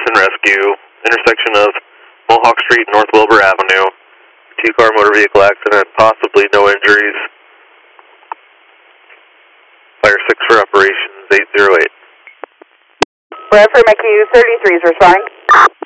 and rescue, intersection of Mohawk Street and North Wilbur Avenue. Two-car motor vehicle accident, possibly no injuries. Fire 6 for operations 808. Bradford McHugh 33 is responding.